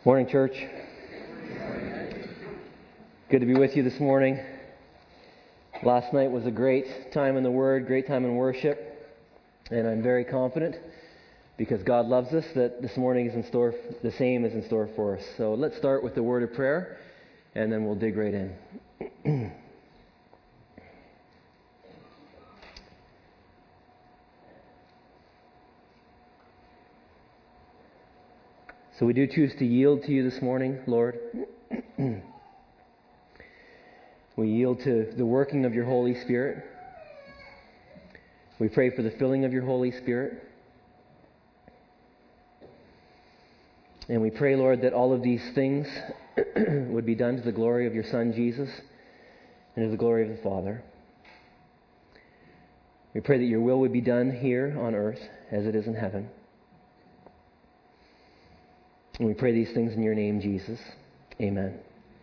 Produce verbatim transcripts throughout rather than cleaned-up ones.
Morning, church. Good to be with you this morning. Last night was a great time in the Word, great time in worship, and I'm very confident, because God loves us, that this morning is in store, the same is in store for us. So let's start with the word of prayer, and then we'll dig right in. So we do choose to yield to you this morning, Lord. We yield to the working of your Holy Spirit. We pray for the filling of your Holy Spirit. And we pray, Lord, that all of these things would be done to the glory of your Son, Jesus, and to the glory of the Father. We pray that your will would be done here on earth as it is in heaven. And we pray these things in your name, Jesus. Amen.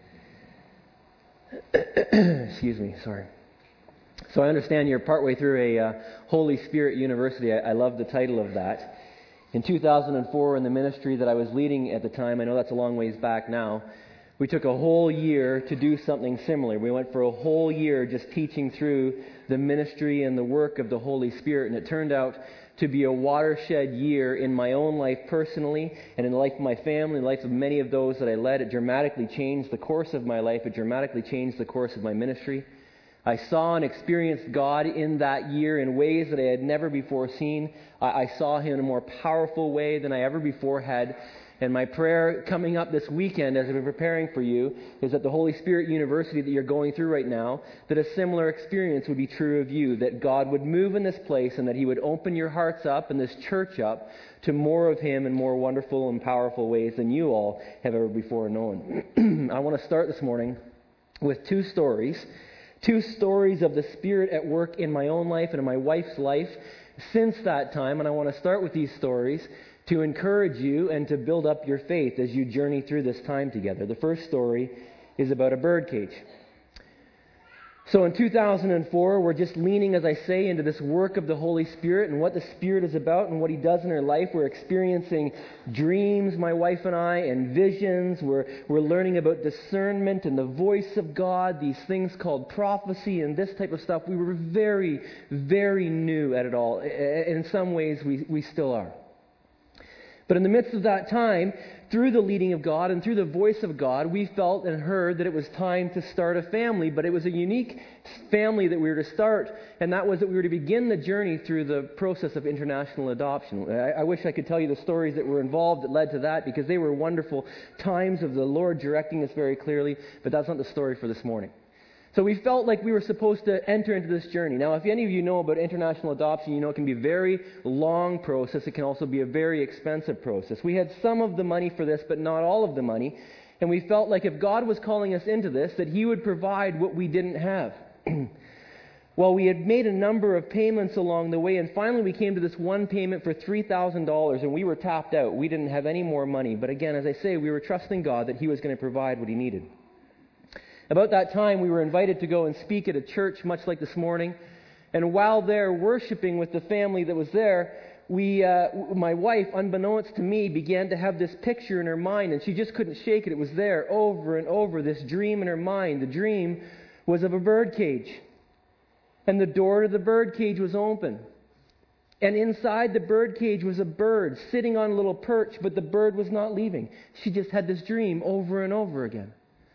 Excuse me, sorry. So I understand you're partway through a uh, Holy Spirit University. I, I love the title of that. In two thousand four, in the ministry that I was leading at the time, I know that's a long ways back now, we took a whole year to do something similar. We went for a whole year just teaching through the ministry and the work of the Holy Spirit, and it turned out to be a watershed year in my own life personally, and in the life of my family, the life of many of those that I led. It dramatically changed the course of my life. It dramatically changed the course of my ministry. I saw and experienced God in that year in ways that I had never before seen. I, I saw Him in a more powerful way than I ever before had. And my prayer coming up this weekend as I've been preparing for you is that the Holy Spirit University that you're going through right now, that a similar experience would be true of you, that God would move in this place and that He would open your hearts up and this church up to more of Him in more wonderful and powerful ways than you all have ever before known. I want to start this morning with two stories, two stories of the Spirit at work in my own life and in my wife's life since that time. And I want to start with these stories to encourage you and to build up your faith as you journey through this time together. The first story is about a birdcage. So in two thousand four, we're just leaning, as I say, into this work of the Holy Spirit and what the Spirit is about and what He does in our life. We're experiencing dreams, my wife and I, and visions. We're, we're learning about discernment and the voice of God, these things called prophecy and this type of stuff. We were very, very new at it all. In some ways, we, we still are. But in the midst of that time, through the leading of God and through the voice of God, we felt and heard that it was time to start a family. But it was a unique family that we were to start, and that was that we were to begin the journey through the process of international adoption. I, I wish I could tell you the stories that were involved that led to that, because they were wonderful times of the Lord directing us very clearly, but that's not the story for this morning. So we felt like we were supposed to enter into this journey. Now, if any of you know about international adoption, you know it can be a very long process. It can also be a very expensive process. We had some of the money for this, but not all of the money. And we felt like if God was calling us into this, that He would provide what we didn't have. Well, we had made a number of payments along the way, and finally we came to this one payment for three thousand dollars, and we were tapped out. We didn't have any more money. But again, as I say, we were trusting God that He was going to provide what He needed. About that time, we were invited to go and speak at a church, much like this morning. And while there worshiping with the family that was there, we, uh, my wife, unbeknownst to me, began to have this picture in her mind, and she just couldn't shake it. It was there over and over, this dream in her mind. The dream was of a birdcage. And the door to the birdcage was open. And inside the birdcage was a bird sitting on a little perch, but the bird was not leaving. She just had this dream over and over again.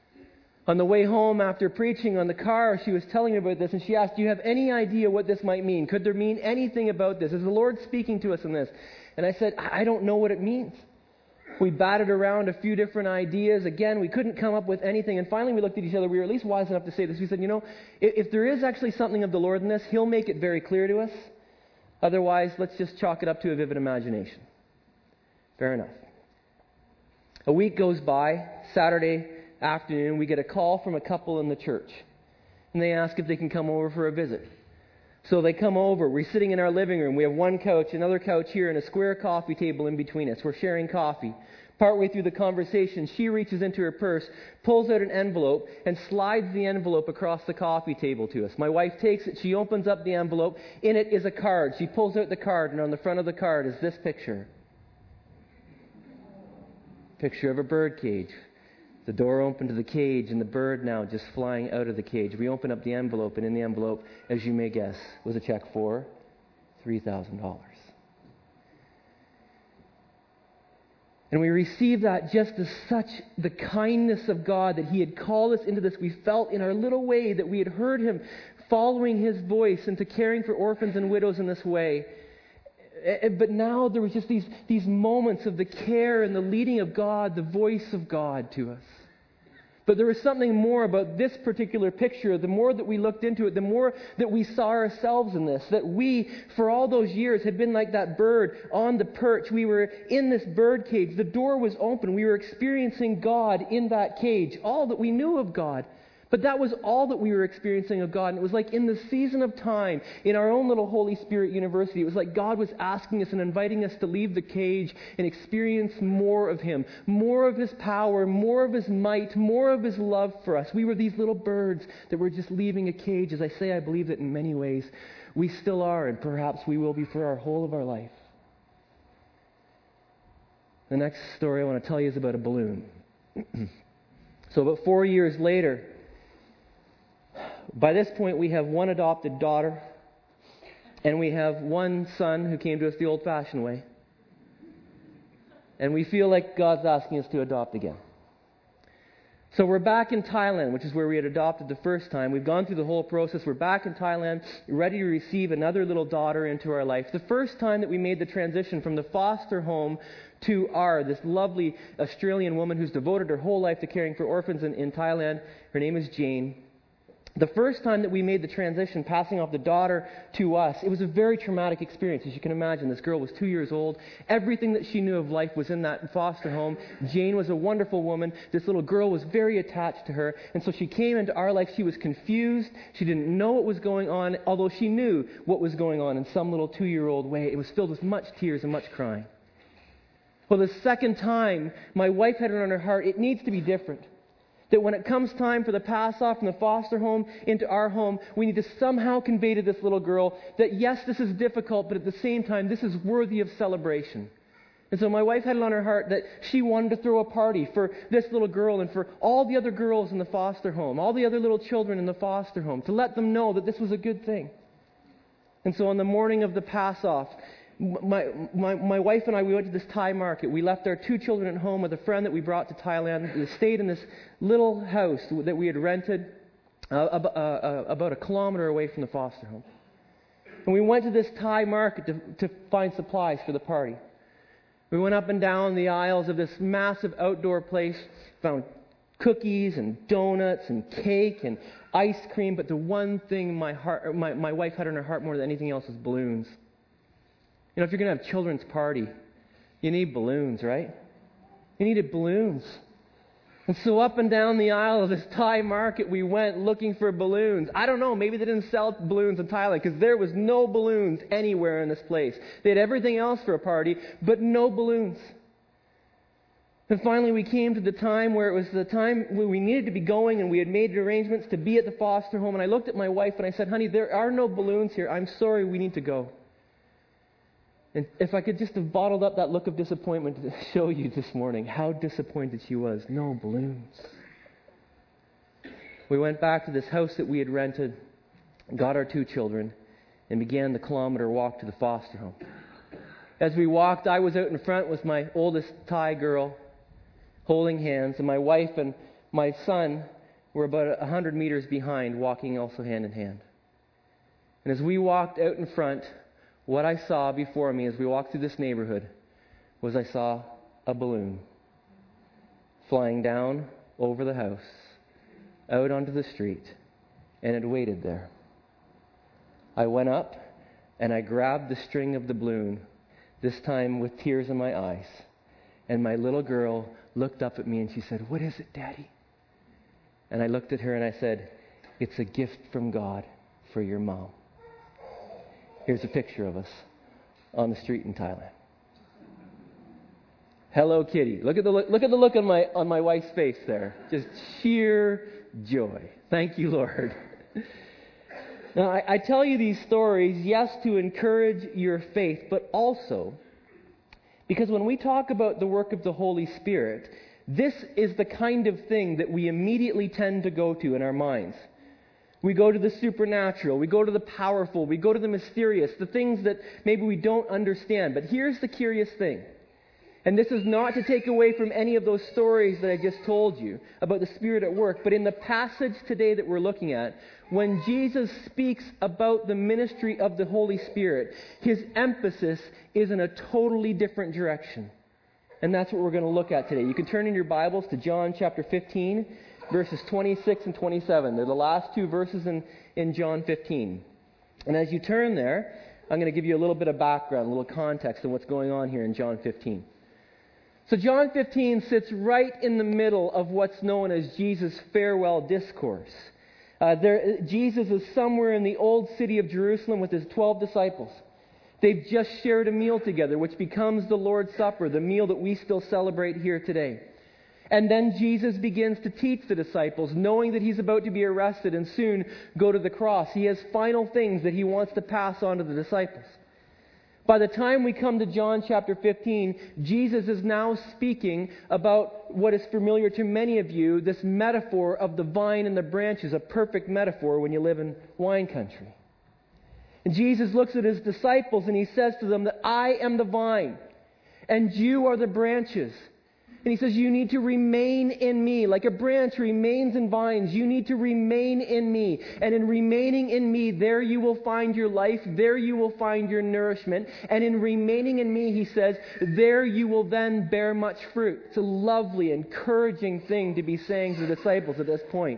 On the way home after preaching on the car, she was telling me about this, and she asked, do you have any idea what this might mean? Could there mean anything about this? Is the Lord speaking to us in this? And I said, I don't know what it means. We batted around a few different ideas. Again, we couldn't come up with anything. And finally we looked at each other. We were at least wise enough to say this. We said, you know, if, if there is actually something of the Lord in this, He'll make it very clear to us. Otherwise, let's just chalk it up to a vivid imagination. Fair enough. A week goes by. Saturday afternoon, we get a call from a couple in the church, and they ask if they can come over for a visit. So they come over. We're sitting in our living room. We have one couch, another couch here, and a square coffee table in between us. We're sharing coffee. Partway through the conversation, she reaches into her purse, pulls out an envelope, and slides the envelope across the coffee table to us. My wife takes it. She opens up the envelope. In it is a card. She pulls out the card, and on the front of the card is this picture. Picture of a bird cage. The door open to the cage and the bird now just flying out of the cage. We open up the envelope, and in the envelope, as you may guess, was a check for three thousand dollars. And we received that just as such the kindness of God that He had called us into this. We felt in our little way that we had heard Him following His voice into caring for orphans and widows in this way. But now there was just these, these moments of the care and the leading of God, the voice of God to us. But there was something more about this particular picture. The more that we looked into it, the more that we saw ourselves in this. That we, for all those years, had been like that bird on the perch. We were in this bird cage. The door was open. We were experiencing God in that cage. All that we knew of God. But that was all that we were experiencing of God. And it was like in the season of time, in our own little Holy Spirit University, it was like God was asking us and inviting us to leave the cage and experience more of Him, more of His power, more of His might, more of His love for us. We were these little birds that were just leaving a cage. As I say, I believe that in many ways we still are, and perhaps we will be for our whole of our life. The next story I want to tell you is about a balloon. So about four years later, by this point, we have one adopted daughter, and we have one son who came to us the old-fashioned way. And we feel like God's asking us to adopt again. So we're back in Thailand, which is where we had adopted the first time. We've gone through the whole process. We're back in Thailand, ready to receive another little daughter into our life. The first time that we made the transition from the foster home to our, this lovely Australian woman who's devoted her whole life to caring for orphans in, in Thailand. Her name is Jane. The first time that we made the transition, passing off the daughter to us, it was a very traumatic experience. As you can imagine, this girl was two years old. Everything that she knew of life was in that foster home. Jane was a wonderful woman. This little girl was very attached to her. And so she came into our life. She was confused. She didn't know what was going on, although she knew what was going on in some little two-year-old way. It was filled with much tears and much crying. Well, the second time, my wife had it on her heart, it needs to be different. That when it comes time for the pass-off from the foster home into our home, we need to somehow convey to this little girl that, yes, this is difficult, but at the same time, this is worthy of celebration. And so my wife had it on her heart that she wanted to throw a party for this little girl and for all the other girls in the foster home, all the other little children in the foster home, to let them know that this was a good thing. And so on the morning of the pass-off, My, my my wife and I, we went to this Thai market. We left our two children at home with a friend that we brought to Thailand. We stayed in this little house that we had rented uh, ab- uh, uh, about a kilometer away from the foster home. And we went to this Thai market to, to find supplies for the party. We went up and down the aisles of this massive outdoor place, found cookies and donuts and cake and ice cream. But the one thing my heart, my, my wife had on her heart more than anything else was balloons. You know, if you're going to have a children's party, you need balloons, right? You needed balloons. And so up and down the aisle of this Thai market, we went looking for balloons. I don't know, maybe they didn't sell balloons in Thailand because there was no balloons anywhere in this place. They had everything else for a party, but no balloons. And finally we came to the time where it was the time when we needed to be going, and we had made arrangements to be at the foster home. And I looked at my wife and I said, honey, there are no balloons here. I'm sorry, we need to go. And if I could just have bottled up that look of disappointment to show you this morning how disappointed she was. No balloons. We went back to this house that we had rented, got our two children, and began the kilometer walk to the foster home. As we walked, I was out in front with my oldest Thai girl, holding hands, and my wife and my son were about one hundred meters behind, walking also hand in hand. And as we walked out in front, what I saw before me as we walked through this neighborhood was I saw a balloon flying down over the house, out onto the street, and it waited there. I went up and I grabbed the string of the balloon, this time with tears in my eyes. And my little girl looked up at me and she said, "What is it, Daddy?" And I looked at her and I said, "It's a gift from God for your mom." Here's a picture of us on the street in Thailand. Hello, Kitty. Look at the look, look at the look on my on my wife's face there. Just sheer joy. Thank you, Lord. Now, I, I tell you these stories, yes, to encourage your faith, but also Because when we talk about the work of the Holy Spirit, this is the kind of thing that we immediately tend to go to in our minds. We go to the supernatural, we go to the powerful, we go to the mysterious, the things that maybe we don't understand. But here's the curious thing. And this is not to take away from any of those stories that I just told you about the Spirit at work. But in the passage today that we're looking at, when Jesus speaks about the ministry of the Holy Spirit, his emphasis is in a totally different direction. And that's what we're going to look at today. You can turn in your Bibles to John chapter fifteen, verses twenty-six and twenty-seven. They're the last two verses in, in John fifteen. And as you turn there, I'm going to give you a little bit of background, a little context on what's going on here in John fifteen. So John fifteen sits right in the middle of what's known as Jesus' farewell discourse. Uh, there, Jesus is somewhere in the old city of Jerusalem with his twelve disciples. They've just shared a meal together, which becomes the Lord's Supper, the meal that we still celebrate here today. And then Jesus begins to teach the disciples, knowing that he's about to be arrested and soon go to the cross. He has final things that he wants to pass on to the disciples. By the time we come to John chapter fifteen, Jesus is now speaking about what is familiar to many of you, this metaphor of the vine and the branches, a perfect metaphor when you live in wine country. And Jesus looks at his disciples and he says to them that I am the vine and you are the branches. And he says, you need to remain in me. Like a branch remains in vines, you need to remain in me. And in remaining in me, there you will find your life. There you will find your nourishment. And in remaining in me, he says, there you will then bear much fruit. It's a lovely, encouraging thing to be saying to the disciples at this point.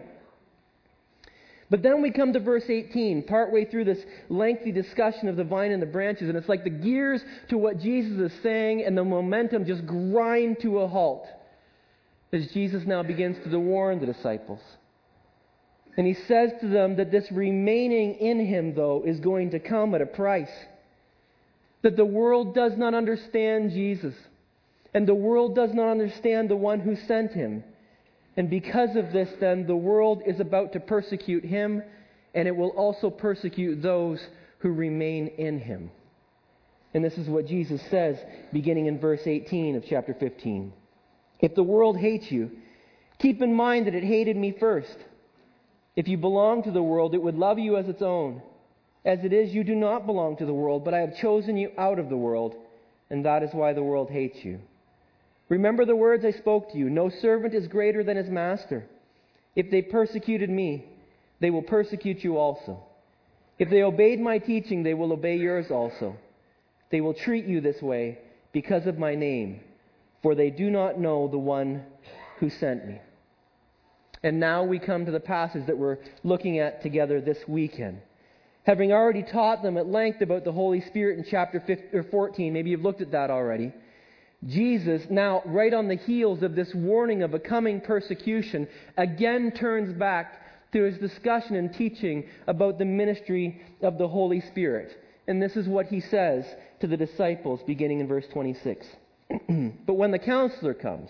But then we come to verse eighteen, partway through this lengthy discussion of the vine and the branches, and it's like the gears to what Jesus is saying and the momentum just grind to a halt as Jesus now begins to warn the disciples. And he says to them that this remaining in him, though, is going to come at a price. That the world does not understand Jesus, and the world does not understand the one who sent him. And because of this, then, the world is about to persecute him, and it will also persecute those who remain in him. And this is what Jesus says, beginning in verse eighteen of chapter fifteen. If the world hates you, keep in mind that it hated me first. If you belong to the world, it would love you as its own. As it is, you do not belong to the world, but I have chosen you out of the world, and that is why the world hates you. Remember the words I spoke to you. No servant is greater than his master. If they persecuted me, they will persecute you also. If they obeyed my teaching, they will obey yours also. They will treat you this way because of my name, for they do not know the one who sent me. And now we come to the passage that we're looking at together this weekend. Having already taught them at length about the Holy Spirit in chapter fourteen, maybe you've looked at that already. Jesus, now right on the heels of this warning of a coming persecution, again turns back to his discussion and teaching about the ministry of the Holy Spirit. And this is what he says to the disciples beginning in verse twenty-six. But when the Counselor comes,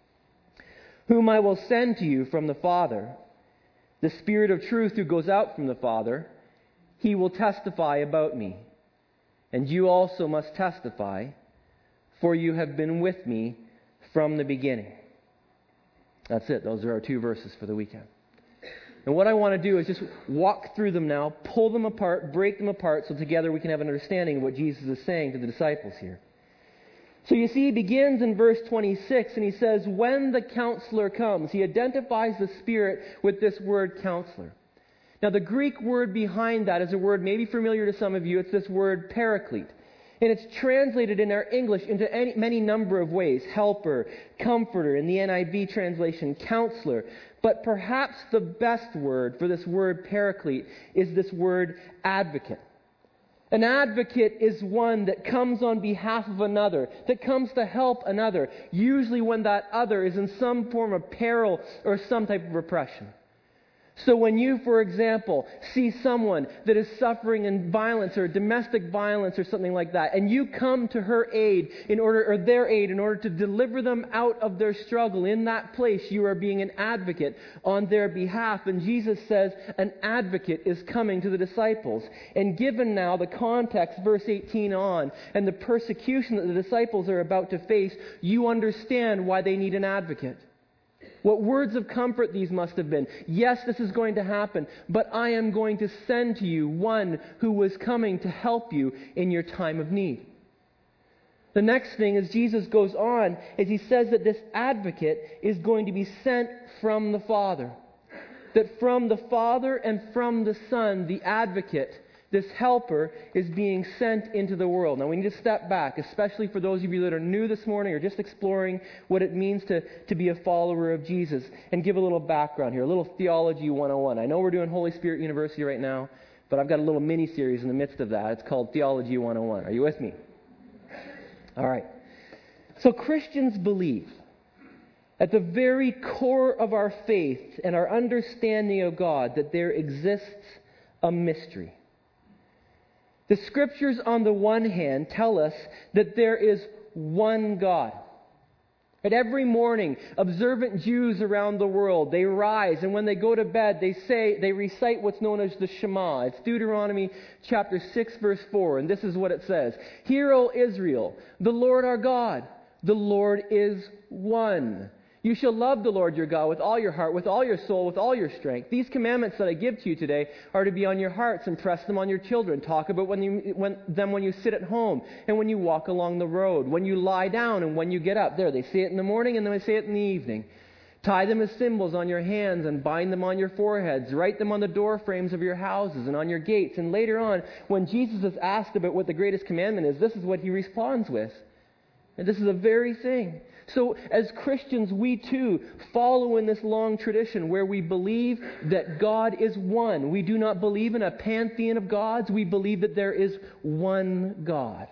whom I will send to you from the Father, the Spirit of truth who goes out from the Father, he will testify about me. And you also must testify, for you have been with me from the beginning. That's it. Those are our two verses for the weekend. And what I want to do is just walk through them now, pull them apart, break them apart, so together we can have an understanding of what Jesus is saying to the disciples here. So you see, he begins in verse twenty-six, and he says, when the Counselor comes, he identifies the Spirit with this word Counselor. Now, the Greek word behind that is a word maybe familiar to some of you. It's this word Paraclete. And it's translated in our English into any, many number of ways. Helper, comforter, in the N I V translation, counselor. But perhaps the best word for this word paraclete is this word advocate. An advocate is one that comes on behalf of another, that comes to help another, usually when that other is in some form of peril or some type of oppression. So when you, for example, see someone that is suffering in violence or domestic violence or something like that, and you come to her aid in order, or their aid in order to deliver them out of their struggle, in that place you are being an advocate on their behalf. And Jesus says an advocate is coming to the disciples. And given now the context, verse eighteen on, and the persecution that the disciples are about to face, you understand why they need an advocate. What words of comfort these must have been. Yes, this is going to happen, but I am going to send to you one who was coming to help you in your time of need. The next thing is Jesus goes on as he says that this advocate is going to be sent from the Father. That from the Father and from the Son, the advocate, this helper, is being sent into the world. Now we need to step back, especially for those of you that are new this morning or just exploring what it means to, to be a follower of Jesus, and give a little background here, a little Theology one oh one. I know we're doing Holy Spirit University right now, but I've got a little mini-series in the midst of that. It's called Theology one oh one. Are you with me? All right. So Christians believe at the very core of our faith and our understanding of God that there exists a mystery. The Scriptures, on the one hand, tell us that there is one God. And every morning, observant Jews around the world, they rise, and when they go to bed, they say, they recite what's known as the Shema. It's Deuteronomy chapter six, verse four, and this is what it says. Hear, O Israel, the Lord our God, the Lord is one. You shall love the Lord your God with all your heart, with all your soul, with all your strength. These commandments that I give to you today are to be on your hearts. Impress them on your children. Talk about when you, when, them when you sit at home and when you walk along the road, when you lie down and when you get up. There, they say it in the morning and then they say it in the evening. Tie them as symbols on your hands and bind them on your foreheads. Write them on the door frames of your houses and on your gates. And later on, when Jesus is asked about what the greatest commandment is, this is what he responds with. And this is the very thing. So as Christians, we too follow in this long tradition where we believe that God is one. We do not believe in a pantheon of gods. We believe that there is one God.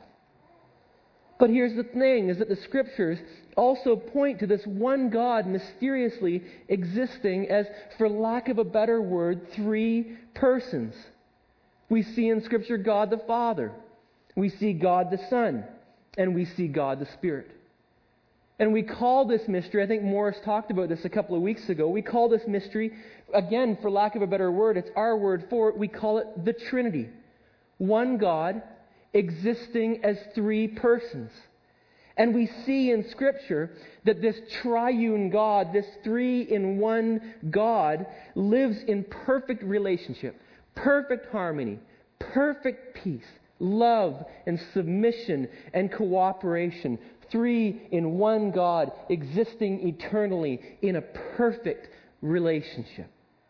But here's the thing, is that the Scriptures also point to this one God mysteriously existing as, for lack of a better word, three persons. We see in Scripture God the Father. We see God the Son. And we see God the Spirit. And we call this mystery, I think Morris talked about this a couple of weeks ago, we call this mystery, again, for lack of a better word, it's our word for it, we call it the Trinity. One God existing as three persons. And we see in Scripture that this triune God, this three-in-one God, lives in perfect relationship, perfect harmony, perfect peace, love and submission and cooperation. Three in one God existing eternally in a perfect relationship.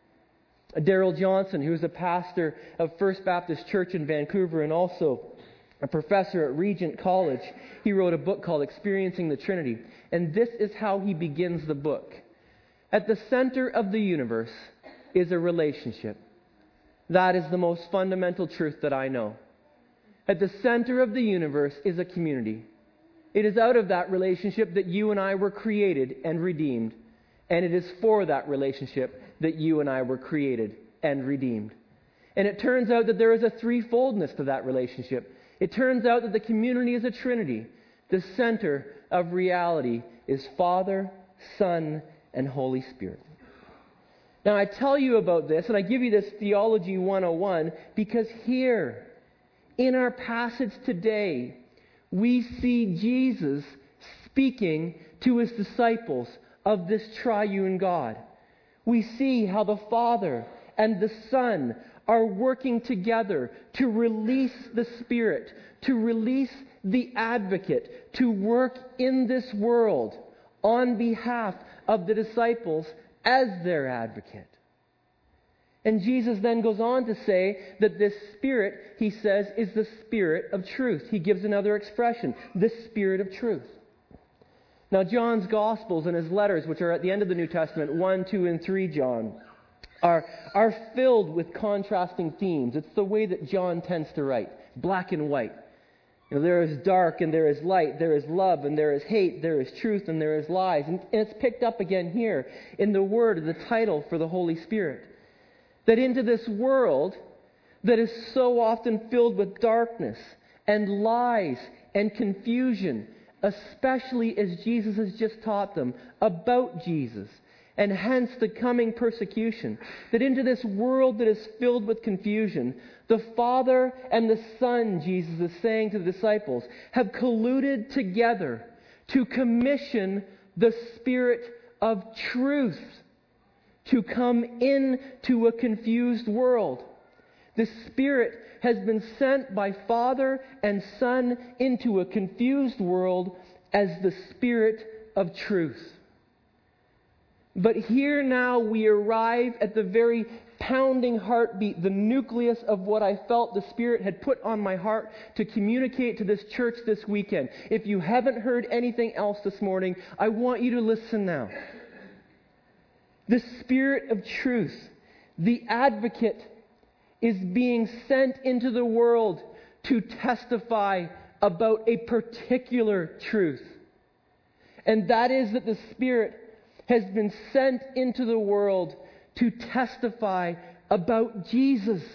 Darrell Johnson, who is a pastor of First Baptist Church in Vancouver and also a professor at Regent College, he wrote a book called Experiencing the Trinity. And this is how he begins the book. At the center of the universe is a relationship. That is the most fundamental truth that I know. At the center of the universe is a community. It is out of that relationship that you and I were created and redeemed. And it is for that relationship that you and I were created and redeemed. And it turns out that there is a threefoldness to that relationship. It turns out that the community is a trinity. The center of reality is Father, Son, and Holy Spirit. Now I tell you about this, and I give you this Theology one oh one, because here, in our passage today, we see Jesus speaking to his disciples of this triune God. We see how the Father and the Son are working together to release the Spirit, to release the Advocate, to work in this world on behalf of the disciples as their Advocate. And Jesus then goes on to say that this Spirit, he says, is the Spirit of truth. He gives another expression, the Spirit of truth. Now, John's Gospels and his letters, which are at the end of the New Testament, one, two, and three John, are, are filled with contrasting themes. It's the way that John tends to write, black and white. You know, there is dark and there is light, there is love and there is hate, there is truth and there is lies. And, and it's picked up again here in the word, the title for the Holy Spirit. That into this world that is so often filled with darkness and lies and confusion, especially as Jesus has just taught them about Jesus, and hence the coming persecution, that into this world that is filled with confusion, the Father and the Son, Jesus is saying to the disciples, have colluded together to commission the Spirit of truth to come into a confused world. The Spirit has been sent by Father and Son into a confused world as the Spirit of truth. But here now we arrive at the very pounding heartbeat, the nucleus of what I felt the Spirit had put on my heart to communicate to this church this weekend. If you haven't heard anything else this morning, I want you to listen now. The Spirit of truth, the advocate, is being sent into the world to testify about a particular truth. And that is that the Spirit has been sent into the world to testify about Jesus.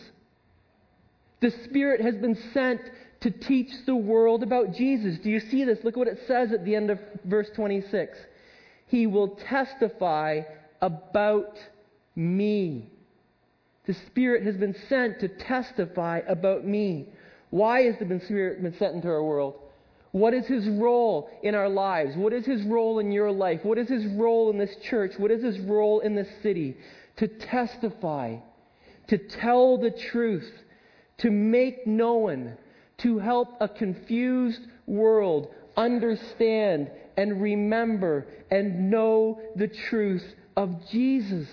The Spirit has been sent to teach the world about Jesus. Do you see this? Look what it says at the end of verse twenty-six. He will testify about me. The Spirit has been sent to testify about me. Why has the Spirit been sent into our world? What is His role in our lives? What is His role in your life? What is His role in this church? What is His role in this city? To testify, to tell the truth, to make known, to help a confused world understand and remember and know the truth of Jesus.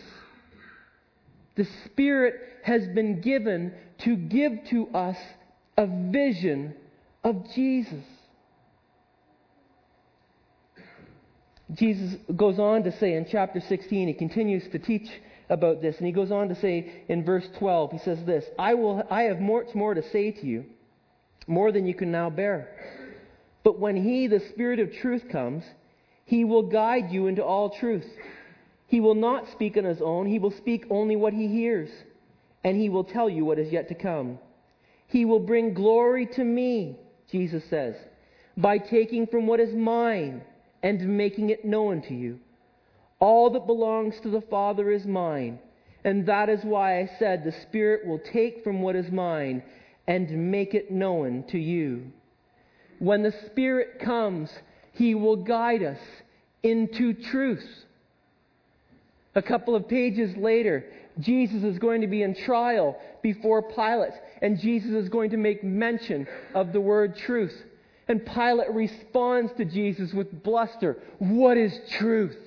The Spirit has been given to give to us a vision of Jesus. Jesus goes on to say in chapter sixteen, He continues to teach about this, and He goes on to say in verse twelve, He says this, I will, I have much more to say to you, more than you can now bear. But when He, the Spirit of truth, comes, He will guide you into all truth. He will not speak on His own, He will speak only what He hears, and He will tell you what is yet to come. He will bring glory to me, Jesus says, by taking from what is mine and making it known to you. All that belongs to the Father is mine, and that is why I said the Spirit will take from what is mine and make it known to you. When the Spirit comes, He will guide us into truth. A couple of pages later, Jesus is going to be in trial before Pilate, and Jesus is going to make mention of the word truth. And Pilate responds to Jesus with bluster. What is truth?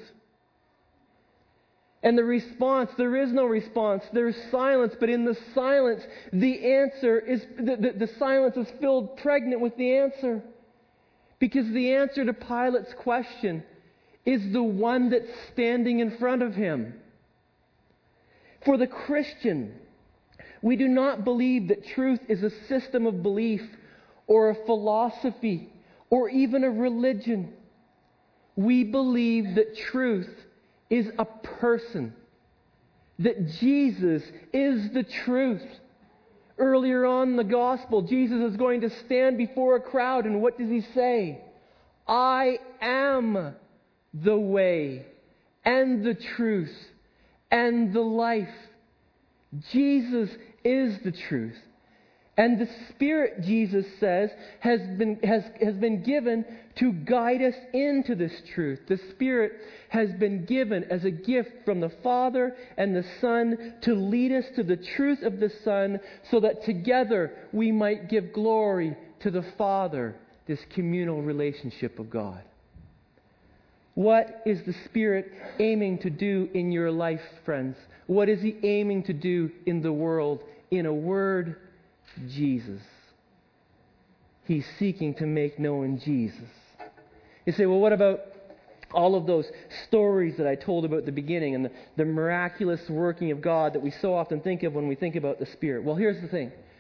And the response, there is no response. There's silence, but in the silence, the answer is, the, the, the silence is filled pregnant with the answer. Because the answer to Pilate's question is the one that's standing in front of him. For the Christian, we do not believe that truth is a system of belief or a philosophy or even a religion. We believe that truth is a person, that Jesus is the truth. Earlier on in the gospel, Jesus is going to stand before a crowd, and what does He say? I am the way and the truth and the life. Jesus is the truth. And the Spirit, Jesus says, has been, has, has been given to guide us into this truth. The Spirit has been given as a gift from the Father and the Son to lead us to the truth of the Son, so that together we might give glory to the Father, this communal relationship of God. What is the Spirit aiming to do in your life, friends? What is He aiming to do in the world? In a word, Jesus. He's seeking to make known Jesus. You say, well, what about all of those stories that I told about at the beginning and the, the miraculous working of God that we so often think of when we think about the Spirit? Well, here's the thing.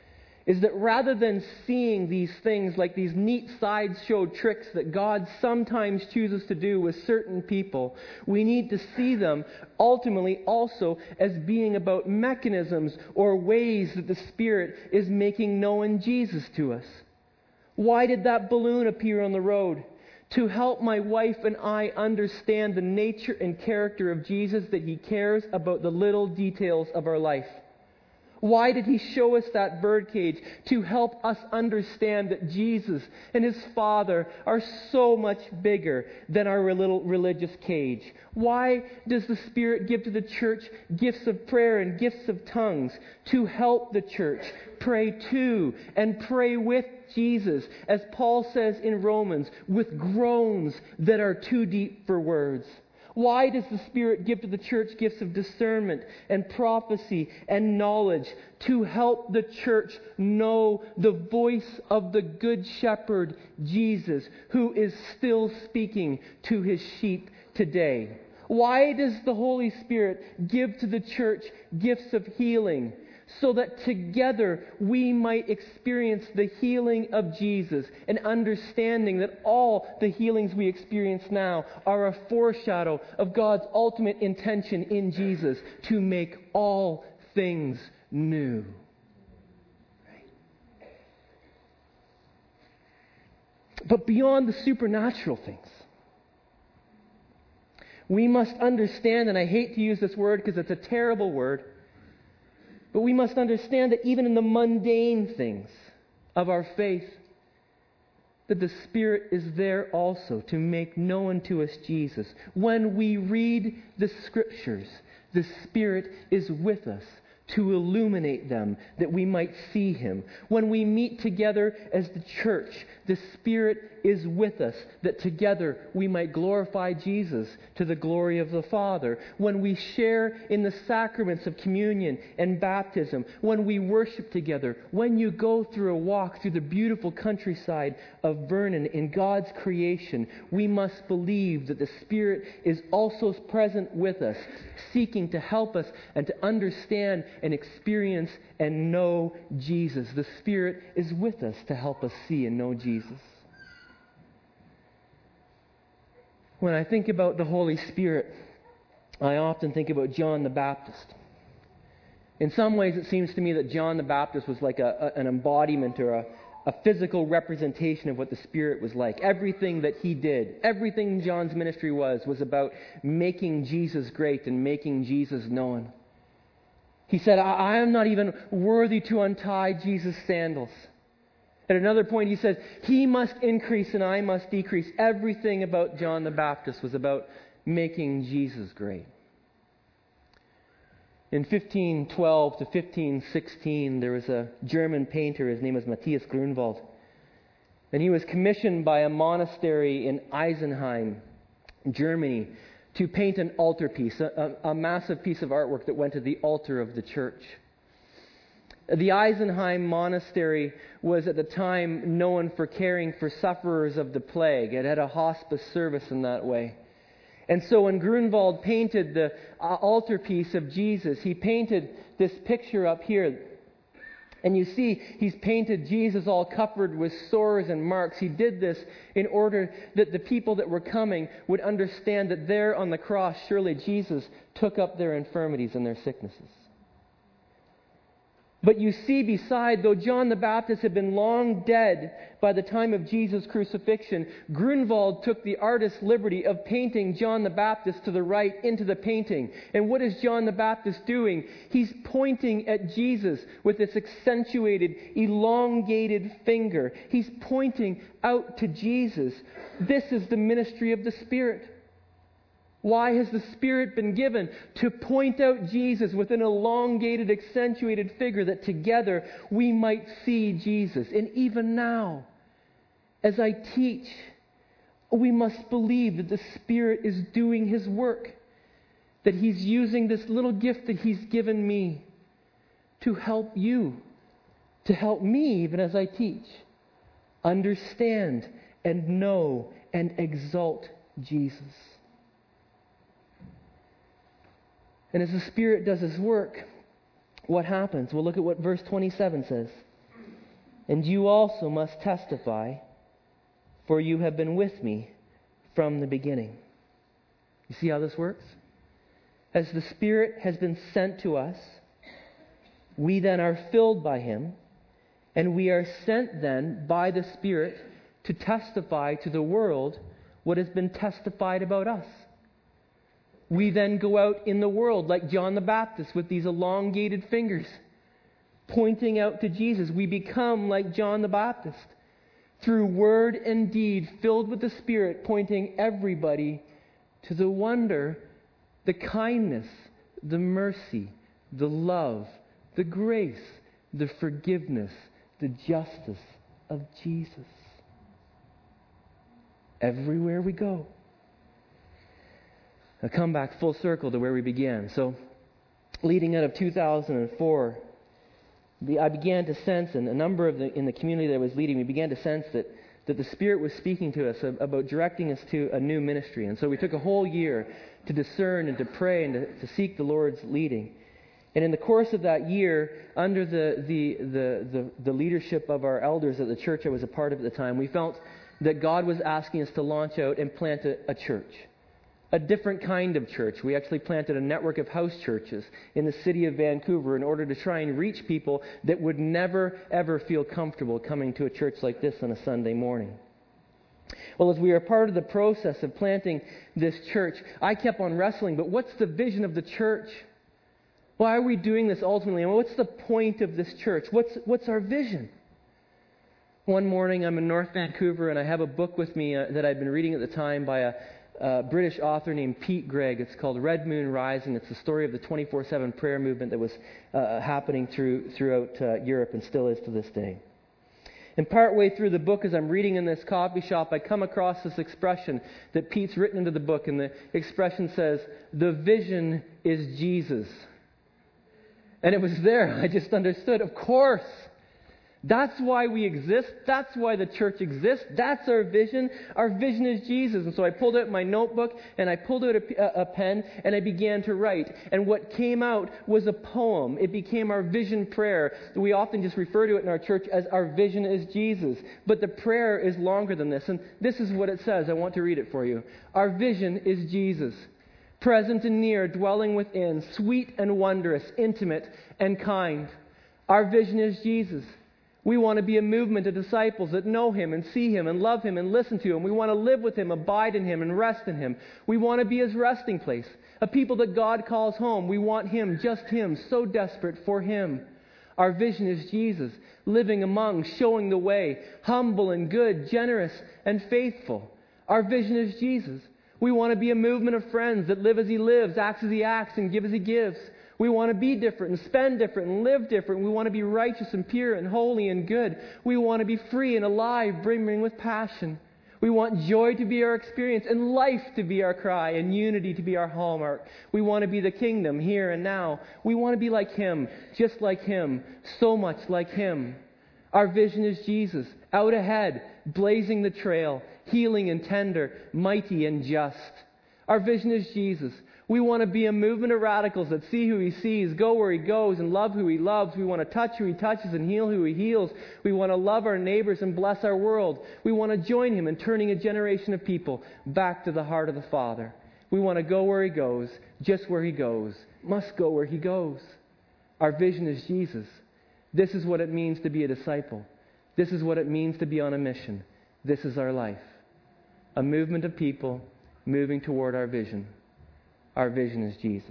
is that rather than seeing these things like these neat sideshow tricks that God sometimes chooses to do with certain people, we need to see them ultimately also as being about mechanisms or ways that the Spirit is making known Jesus to us. Why did that balloon appear on the road? To help my wife and I understand the nature and character of Jesus, that He cares about the little details of our life. Why did He show us that birdcage? To help us understand that Jesus and His Father are so much bigger than our little religious cage. Why does the Spirit give to the church gifts of prayer and gifts of tongues? To help the church pray to and pray with Jesus, as Paul says in Romans, with groans that are too deep for words. Why does the Spirit give to the church gifts of discernment and prophecy and knowledge? To help the church know the voice of the Good Shepherd, Jesus, who is still speaking to His sheep today. Why does the Holy Spirit give to the church gifts of healing? So that together we might experience the healing of Jesus, and understanding that all the healings we experience now are a foreshadow of God's ultimate intention in Jesus to make all things new. Right? But beyond the supernatural things, we must understand, and I hate to use this word because it's a terrible word, but we must understand that even in the mundane things of our faith, that the Spirit is there also to make known to us Jesus. When we read the Scriptures, the Spirit is with us to illuminate them, that we might see Him. When we meet together as the church, the Spirit is with us, that together we might glorify Jesus to the glory of the Father. When we share in the sacraments of communion and baptism, when we worship together, when you go through a walk through the beautiful countryside of Vernon in God's creation, we must believe that the Spirit is also present with us, seeking to help us and to understand and experience and know Jesus. The Spirit is with us to help us see and know Jesus. When I think about the Holy Spirit, I often think about John the Baptist. In some ways, it seems to me that John the Baptist was like a, a, an embodiment or a, a physical representation of what the Spirit was like. Everything that he did, everything John's ministry was, was about making Jesus great and making Jesus known. He said, I, I am not even worthy to untie Jesus' sandals. At another point, he says, He must increase and I must decrease. Everything about John the Baptist was about making Jesus great. In fifteen twelve to fifteen sixteen, there was a German painter. His name was Matthias Grunwald. And he was commissioned by a monastery in Eisenheim, Germany, to paint an altarpiece, a, a, a massive piece of artwork that went to the altar of the church. The Eisenheim monastery was at the time known for caring for sufferers of the plague. It had a hospice service in that way. And so when Grunwald painted the uh, altarpiece of Jesus, he painted this picture up here. And you see, he's painted Jesus all covered with sores and marks. He did this in order that the people that were coming would understand that there on the cross, surely Jesus took up their infirmities and their sicknesses. But you see, beside, though John the Baptist had been long dead by the time of Jesus' crucifixion, Grunwald took the artist's liberty of painting John the Baptist to the right into the painting. And what is John the Baptist doing? He's pointing at Jesus with this accentuated, elongated finger. He's pointing out to Jesus. This is the ministry of the Spirit. Why has the Spirit been given? To point out Jesus with an elongated, accentuated figure, that together we might see Jesus. And even now, as I teach, we must believe that the Spirit is doing His work, that He's using this little gift that He's given me to help you, to help me even as I teach, understand and know and exalt Jesus. And as the Spirit does His work, what happens? Well, look at what verse twenty-seven says. And you also must testify, for you have been with me from the beginning. You see how this works? As the Spirit has been sent to us, we then are filled by Him, and we are sent then by the Spirit to testify to the world what has been testified about us. We then go out in the world like John the Baptist with these elongated fingers, pointing out to Jesus. We become like John the Baptist, through word and deed, filled with the Spirit, pointing everybody to the wonder, the kindness, the mercy, the love, the grace, the forgiveness, the justice of Jesus. Everywhere we go. I'll come back full circle to where we began. So, leading out of two thousand four, I began to sense, and a number of the in the community that I was leading, we began to sense that, that the Spirit was speaking to us about directing us to a new ministry. And so we took a whole year to discern and to pray and to, to seek the Lord's leading. And in the course of that year, under the, the, the, the, the leadership of our elders at the church I was a part of at the time, we felt that God was asking us to launch out and plant a, a church. A different kind of church. We actually planted a network of house churches in the city of Vancouver in order to try and reach people that would never, ever feel comfortable coming to a church like this on a Sunday morning. Well, as we were part of the process of planting this church, I kept on wrestling, but what's the vision of the church? Why are we doing this ultimately? And what's the point of this church? What's, what's our vision? One morning I'm in North Vancouver and I have a book with me uh, that I'd been reading at the time by a Uh, British author named Pete Greig. It's called Red Moon Rising. It's the story of the twenty-four seven prayer movement that was uh, happening through throughout uh, Europe and still is to this day. And partway through the book, as I'm reading in this coffee shop, I come across this expression that Pete's written into the book, and the expression says, "The vision is Jesus." And it was there. I just understood, of course. That's why we exist. That's why the church exists. That's our vision. Our vision is Jesus. And so I pulled out my notebook and I pulled out a, a pen and I began to write. And what came out was a poem. It became our vision prayer. We often just refer to it in our church as our vision is Jesus. But the prayer is longer than this. And this is what it says. I want to read it for you. Our vision is Jesus. Present and near, dwelling within, sweet and wondrous, intimate and kind. Our vision is Jesus. We want to be a movement of disciples that know Him and see Him and love Him and listen to Him. We want to live with Him, abide in Him, and rest in Him. We want to be His resting place. A people that God calls home. We want Him, just Him, so desperate for Him. Our vision is Jesus, living among, showing the way, humble and good, generous and faithful. Our vision is Jesus. We want to be a movement of friends that live as He lives, acts as He acts, and give as He gives. We want to be different and spend different and live different. We want to be righteous and pure and holy and good. We want to be free and alive, brimming with passion. We want joy to be our experience and life to be our cry and unity to be our hallmark. We want to be the kingdom here and now. We want to be like Him, just like Him, so much like Him. Our vision is Jesus, out ahead, blazing the trail, healing and tender, mighty and just. Our vision is Jesus. We want to be a movement of radicals that see who He sees, go where He goes, and love who He loves. We want to touch who He touches and heal who He heals. We want to love our neighbors and bless our world. We want to join Him in turning a generation of people back to the heart of the Father. We want to go where He goes, just where He goes, must go where He goes. Our vision is Jesus. This is what it means to be a disciple. This is what it means to be on a mission. This is our life. A movement of people moving toward our vision. Our vision is Jesus.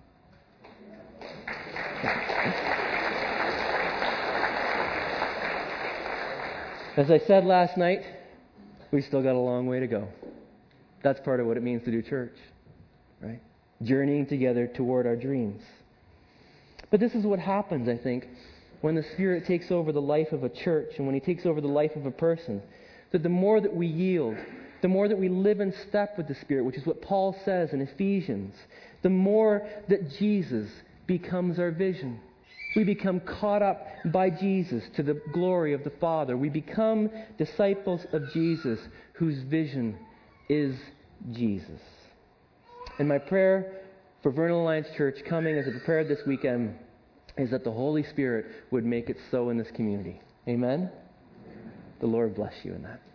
As I said last night, we still got a long way to go. That's part of what it means to do church, right? Journeying together toward our dreams. But this is what happens, I think, when the Spirit takes over the life of a church and when He takes over the life of a person, that the more that we yield, the more that we live in step with the Spirit, which is what Paul says in Ephesians, the more that Jesus becomes our vision. We become caught up by Jesus to the glory of the Father. We become disciples of Jesus whose vision is Jesus. And my prayer for Vernon Alliance Church coming as I prepared this weekend is that the Holy Spirit would make it so in this community. Amen? The Lord bless you in that.